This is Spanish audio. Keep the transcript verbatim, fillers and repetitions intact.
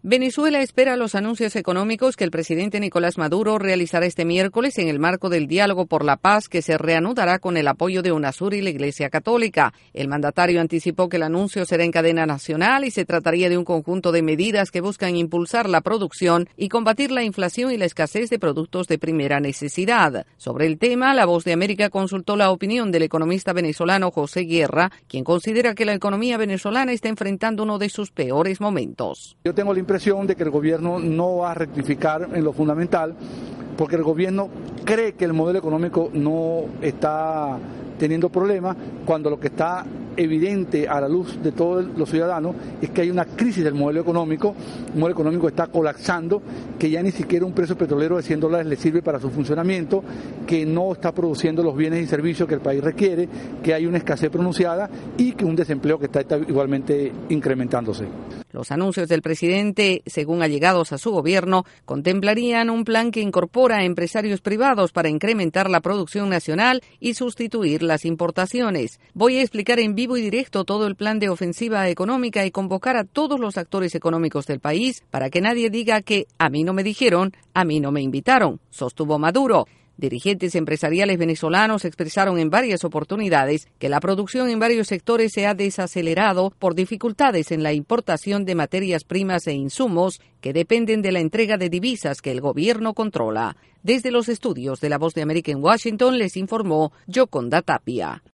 Venezuela espera los anuncios económicos que el presidente Nicolás Maduro realizará este miércoles en el marco del diálogo por la paz que se reanudará con el apoyo de UNASUR y la Iglesia Católica. El mandatario anticipó que el anuncio será en cadena nacional y se trataría de un conjunto de medidas que buscan impulsar la producción y combatir la inflación y la escasez de productos de primera necesidad. Sobre el tema, La Voz de América consultó la opinión del economista venezolano José Guerra, quien considera que la economía venezolana está enfrentando uno de sus peores momentos. Yo tengo la impresión de que el gobierno no va a rectificar en lo fundamental, porque el gobierno cree que el modelo económico no está teniendo problemas, cuando lo que está evidente a la luz de todos los ciudadanos es que hay una crisis del modelo económico. El modelo económico está colapsando, que ya ni siquiera un precio petrolero de cien dólares le sirve para su funcionamiento, que no está produciendo los bienes y servicios que el país requiere, que hay una escasez pronunciada y que un desempleo que está igualmente incrementándose. Los anuncios del presidente, según allegados a su gobierno, contemplarían un plan que incorpora a empresarios privados para incrementar la producción nacional y sustituir las importaciones. Voy a explicar en vivo y directo todo el plan de ofensiva económica y convocar a todos los actores económicos del país para que nadie diga que a mí no me dijeron, a mí no me invitaron, sostuvo Maduro. Dirigentes empresariales venezolanos expresaron en varias oportunidades que la producción en varios sectores se ha desacelerado por dificultades en la importación de materias primas e insumos que dependen de la entrega de divisas que el gobierno controla. Desde los estudios de La Voz de América en Washington les informó Yoconda Tapia.